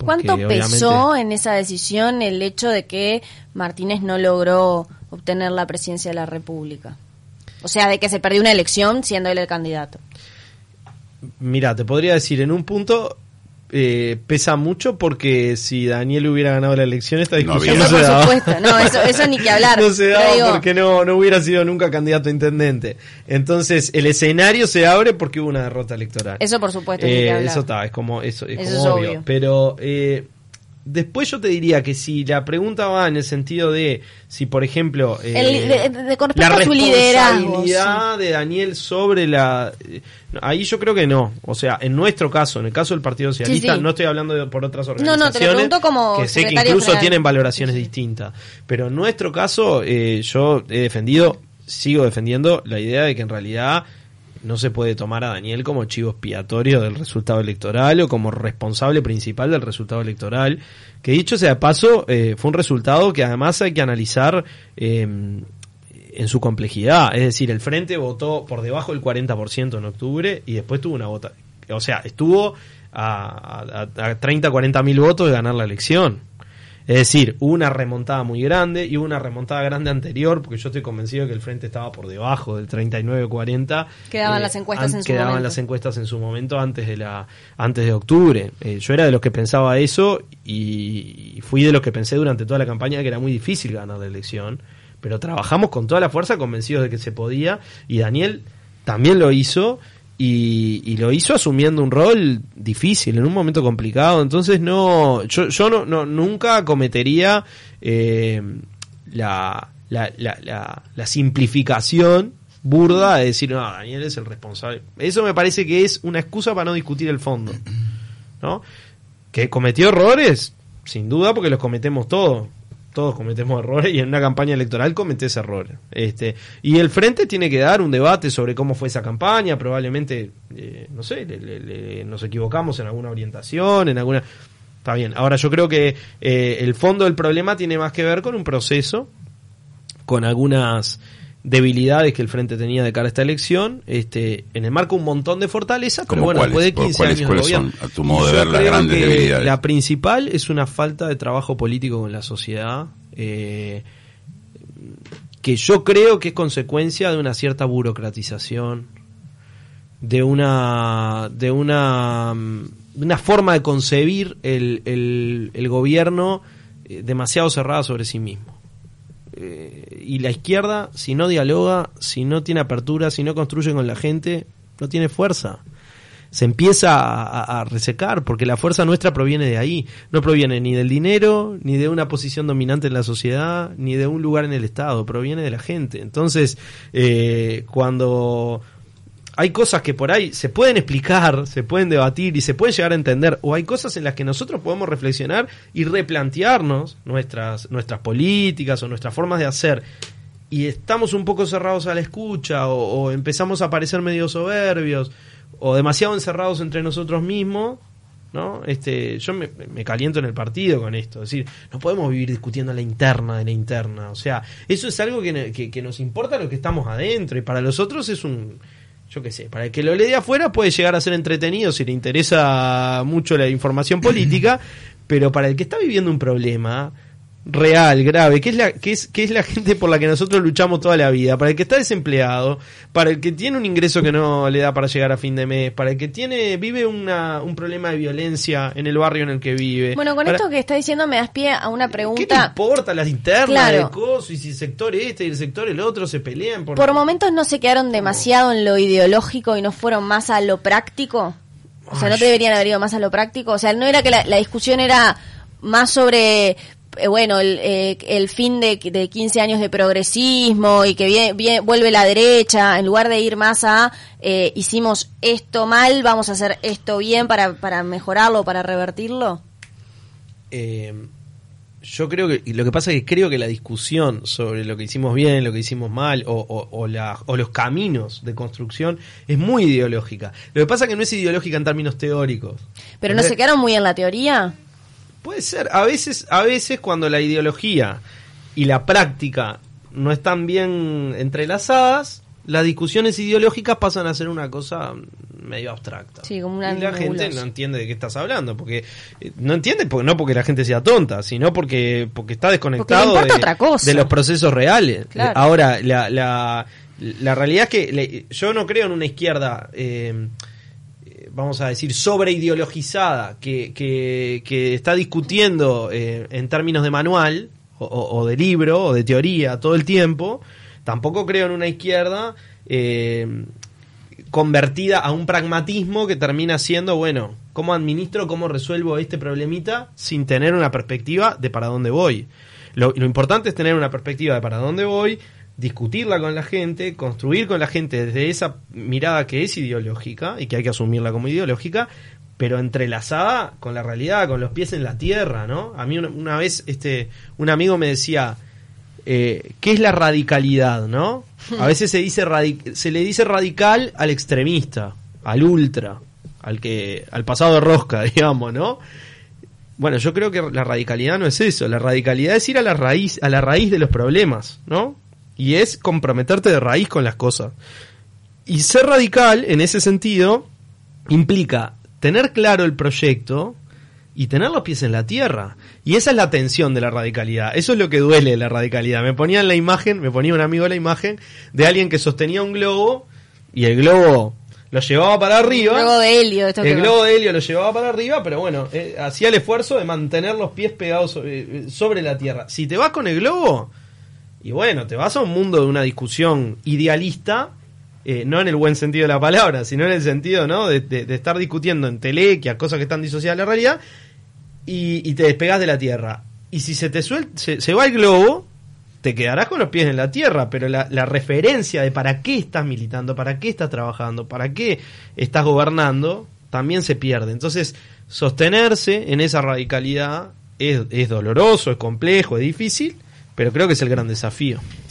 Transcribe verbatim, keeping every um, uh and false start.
¿Cuánto pesó en esa decisión el hecho de que Martínez no logró obtener la presidencia de la República? O sea, de que se perdió una elección siendo él el candidato. Mira, te podría decir, en un punto eh, pesa mucho, porque si Daniel hubiera ganado la elección, esta discusión no, no, no se por daba. supuesto, no, eso, eso ni que hablar. No se daba digo, porque no, no hubiera sido nunca candidato a intendente. Entonces, el escenario se abre porque hubo una derrota electoral. Eso por supuesto, eh, ni que hablar. Eso está, es como, eso, es eso como es obvio. obvio. Pero eh, después yo te diría que si la pregunta va en el sentido de si, por ejemplo, eh, el, de, de, con la respecto a su liderazgo, responsabilidad sí. de Daniel sobre la... Ahí yo creo que no. O sea, en nuestro caso, en el caso del Partido Socialista, sí, sí. no estoy hablando de, por otras organizaciones, no, no, te lo pregunto como que sé que secretario incluso general. tienen valoraciones sí, sí. distintas. Pero en nuestro caso, eh, yo he defendido, sigo defendiendo la idea de que en realidad no se puede tomar a Daniel como chivo expiatorio del resultado electoral o como responsable principal del resultado electoral, que dicho sea de paso, eh, fue un resultado que además hay que analizar eh, en su complejidad. Es decir, el Frente votó por debajo del cuarenta por ciento en octubre y después tuvo una vota, o sea, estuvo a, a, a treinta, cuarenta mil votos de ganar la elección. Es decir, hubo una remontada muy grande y hubo una remontada grande anterior, porque yo estoy convencido de que el Frente estaba por debajo del treinta y nueve cuarenta. Quedaban eh, las encuestas an- en su quedaban momento. las encuestas en su momento antes de la antes de octubre. Eh, yo era de los que pensaba eso y, y fui de los que pensé durante toda la campaña que era muy difícil ganar la elección, pero trabajamos con toda la fuerza convencidos de que se podía, y Daniel también lo hizo. Y, y lo hizo asumiendo un rol difícil, en un momento complicado. Entonces no, yo, yo no, no nunca cometería eh, la, la, la, la, la simplificación burda de decir, no, Daniel es el responsable. Eso me parece que es una excusa para no discutir el fondo, ¿no? Que cometió errores, sin duda, porque los cometemos todos. Todos cometemos errores y en una campaña electoral cometés errores. Este, y el Frente tiene que dar un debate sobre cómo fue esa campaña. Probablemente, eh, no sé, le, le, le, nos equivocamos en alguna orientación, en alguna... Está bien. Ahora yo creo que eh, el fondo del problema tiene más que ver con un proceso, con algunas debilidades que el Frente tenía de cara a esta elección, este, en el marco un montón de fortalezas, pero bueno, después de quince ¿cuáles, años cuáles de gobierno. son, a tu modo de Yo ver, las creo grandes que debilidades? La principal es una falta de trabajo político con la sociedad, eh, que yo creo que es consecuencia de una cierta burocratización, de una de una, de una forma de concebir el, el, el gobierno eh, demasiado cerrada sobre sí mismo. Eh, y la izquierda, si no dialoga, si no tiene apertura, si no construye con la gente, no tiene fuerza. Se empieza a, a, a resecar, porque la fuerza nuestra proviene de ahí. No proviene ni del dinero, ni de una posición dominante en la sociedad, ni de un lugar en el Estado. Proviene de la gente. Entonces, eh, cuando hay cosas que por ahí se pueden explicar, se pueden debatir y se pueden llegar a entender, o hay cosas en las que nosotros podemos reflexionar y replantearnos nuestras, nuestras políticas o nuestras formas de hacer, y estamos un poco cerrados a la escucha, o, o empezamos a parecer medio soberbios, o demasiado encerrados entre nosotros mismos, ¿no? Este, yo me, me caliento en el partido con esto, es decir, no podemos vivir discutiendo la interna de la interna, o sea, eso es algo que, que, que nos importa a los que estamos adentro, y para los otros es un... Yo qué sé, para el que lo lee de afuera puede llegar a ser entretenido si le interesa mucho la información política, pero para el que está viviendo un problema real, grave, que es la que es que es la gente por la que nosotros luchamos toda la vida, para el que está desempleado, para el que tiene un ingreso que no le da para llegar a fin de mes, para el que tiene vive una un problema de violencia en el barrio en el que vive. Bueno, con para... esto que está diciendo me das pie a una pregunta. ¿Qué te importa las internas Claro. de coso, y si el sector este y el sector el otro se pelean por Por momentos no se quedaron demasiado en lo ideológico y no fueron más a lo práctico? O sea, ¿no Ay. deberían haber ido más a lo práctico? O sea, no era que la, la discusión era más sobre... Eh, bueno, el, eh, el fin de, de quince años de progresismo y que bien, bien, vuelve la derecha, en lugar de ir más a eh, hicimos esto mal, vamos a hacer esto bien para, para mejorarlo, para revertirlo. Eh, yo creo que, y lo que pasa es que creo que la discusión sobre lo que hicimos bien, lo que hicimos mal, o, o, o, la, o los caminos de construcción es muy ideológica. Lo que pasa es que no es ideológica en términos teóricos. Pero no se quedaron muy en la teoría. Puede ser, a veces, a veces cuando la ideología y la práctica no están bien entrelazadas, las discusiones ideológicas pasan a ser una cosa medio abstracta. Sí, como una y la nebulosa. gente no entiende de qué estás hablando, porque eh, no entiende porque, no porque la gente sea tonta, sino porque porque está desconectado porque le importa de, otra cosa. de los procesos reales. Claro. Ahora, la, la, la realidad es que le, yo no creo en una izquierda... Eh, vamos a decir, sobreideologizada, que, que, que está discutiendo eh, en términos de manual, o, o de libro, o de teoría, todo el tiempo. Tampoco creo en una izquierda eh, convertida a un pragmatismo que termina siendo, bueno, ¿cómo administro, cómo resuelvo este problemita sin tener una perspectiva de para dónde voy? Lo, lo importante es tener una perspectiva de para dónde voy, discutirla con la gente, construir con la gente desde esa mirada que es ideológica y que hay que asumirla como ideológica, pero entrelazada con la realidad, con los pies en la tierra, ¿no? A mí una, una vez este un amigo me decía, eh, ¿qué es la radicalidad, no? A veces se dice radic- se le dice radical al extremista, al ultra, al que al pasado de rosca, digamos, ¿no? Bueno, yo creo que la radicalidad no es eso, la radicalidad es ir a la raíz, a la raíz de los problemas, ¿no? Y es comprometerte de raíz con las cosas. Y ser radical, en ese sentido, implica tener claro el proyecto y tener los pies en la tierra. Y esa es la tensión de la radicalidad. Eso es lo que duele de la radicalidad. Me ponían la imagen, me ponía un amigo la imagen de alguien que sostenía un globo y el globo lo llevaba para arriba. El globo de helio. Esto el que globo de helio lo llevaba para arriba, pero bueno, eh, hacía el esfuerzo de mantener los pies pegados sobre, sobre la tierra. Si te vas con el globo... Y bueno, te vas a un mundo de una discusión idealista, eh, no en el buen sentido de la palabra, sino en el sentido, ¿no?, de, de, de estar discutiendo en telequias, cosas que están disociadas de la realidad, y, y te despegas de la tierra. Y si se te suelta, se, se va el globo, te quedarás con los pies en la tierra, pero la, la referencia de para qué estás militando, para qué estás trabajando, para qué estás gobernando, también se pierde. Entonces, sostenerse en esa radicalidad es, es doloroso, es complejo, es difícil, pero creo que es el gran desafío.